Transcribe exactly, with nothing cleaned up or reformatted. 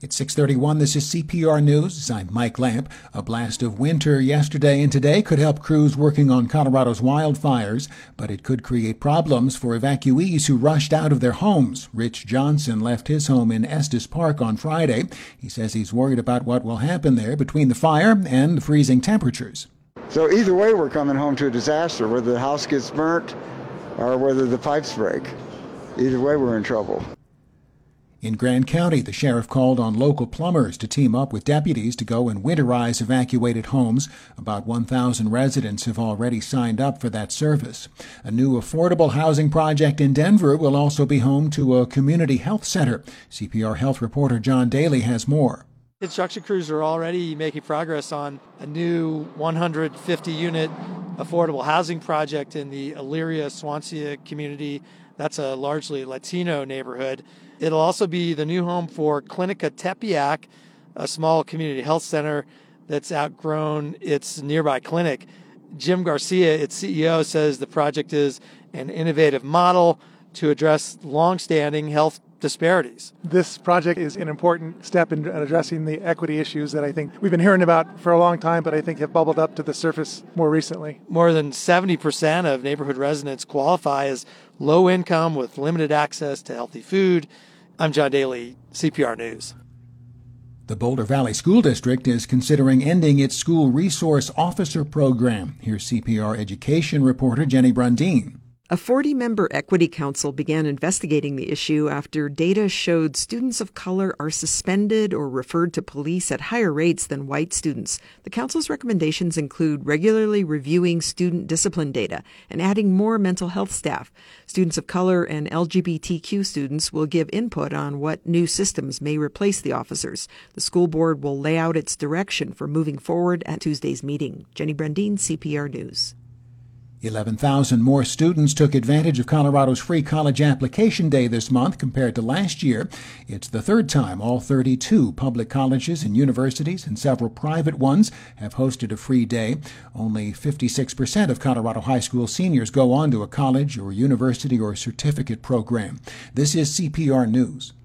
It's six thirty-one. This is C P R News. I'm Mike Lamp. A blast of winter yesterday and today could help crews working on Colorado's wildfires, but it could create problems for evacuees who rushed out of their homes. Rich Johnson left his home in Estes Park on Friday. He says he's worried about what will happen there between the fire and the freezing temperatures. So either way, we're coming home to a disaster, whether the house gets burnt or whether the pipes break. Either way, we're in trouble. In Grand County, the sheriff called on local plumbers to team up with deputies to go and winterize evacuated homes. About one thousand residents have already signed up for that service. A new affordable housing project in Denver will also be home to a community health center. C P R health reporter John Daly has more. Construction crews are already making progress on a new one hundred fifty unit affordable housing project in the Elyria Swansea community. That's a largely Latino neighborhood. It'll also be the new home for Clinica Tepeyac, a small community health center that's outgrown its nearby clinic. Jim Garcia, its C E O, says the project is an innovative model to address longstanding health disparities. This project is an important step in addressing the equity issues that I think we've been hearing about for a long time, but I think have bubbled up to the surface more recently. More than seventy percent of neighborhood residents qualify as low income with limited access to healthy food. I'm John Daly, C P R News. The Boulder Valley School District is considering ending its school resource officer program. Here's C P R education reporter Jenny Brundeen. A forty-member equity council began investigating the issue after data showed students of color are suspended or referred to police at higher rates than white students. The council's recommendations include regularly reviewing student discipline data and adding more mental health staff. Students of color and L G B T Q students will give input on what new systems may replace the officers. The school board will lay out its direction for moving forward at Tuesday's meeting. Jenny Brundeen, C P R News. eleven thousand more students took advantage of Colorado's free college application day this month compared to last year. It's the third time all thirty-two public colleges and universities and several private ones have hosted a free day. Only fifty-six percent of Colorado high school seniors go on to a college or university or certificate program. This is C P R News.